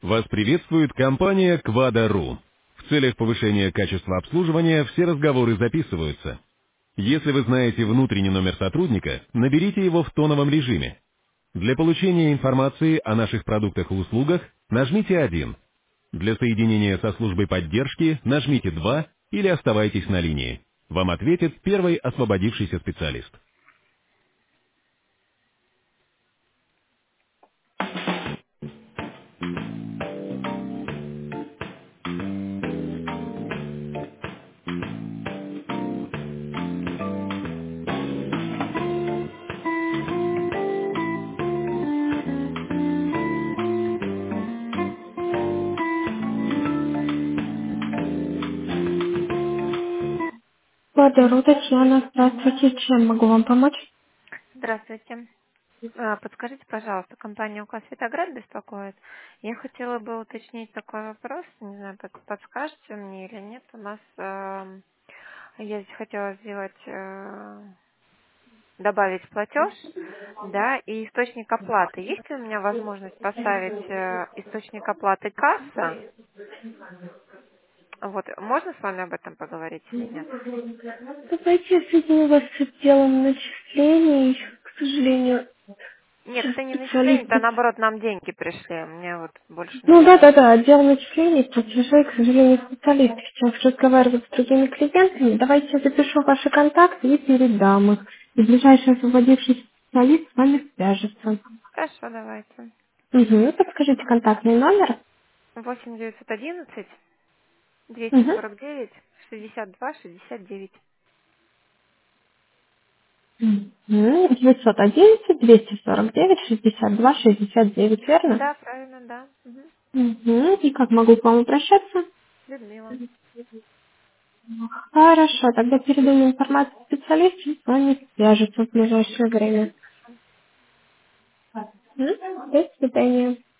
Вас приветствует компания Quadro. В целях повышения качества обслуживания все разговоры записываются. Если вы знаете внутренний номер сотрудника, наберите его в тоновом режиме. Для получения информации о наших продуктах и услугах нажмите 1. Для соединения со службой поддержки нажмите 2 или оставайтесь на линии. Вам ответит первый освободившийся специалист. Водород, Татьяна, здравствуйте. Чем могу вам помочь? Здравствуйте. Подскажите, пожалуйста, компания УК «Светоград» беспокоит. Я хотела бы уточнить такой вопрос, не знаю, подскажете мне или нет. У нас, я здесь хотела сделать, добавить платеж, да, и источник оплаты. Есть ли у меня возможность поставить источник оплаты касса? Вот, можно с вами об этом поговорить или нет? Давайте я соединю вас с отделом начислений. К сожалению, Нет, сейчас это не начисление, это специалисты. наоборот нам деньги пришли. Мне вот больше Ну нужно. да, отдел начислений, платежей, к сожалению, специалисты сейчас разговаривают с другими клиентами. Давайте я запишу ваши контакты и передам их. И ближайший освободившийся специалист с вами свяжется. Хорошо, давайте. Угу. Подскажите контактный номер. 8 911 Угу. 249 62 69. 911-249-62-69, верно? Да, правильно, да. Мгм. Угу. И как могу к вам обращаться? Людмила. Хорошо, тогда передаю информацию специалисту, и с вами свяжется в ближайшее время. До свидания.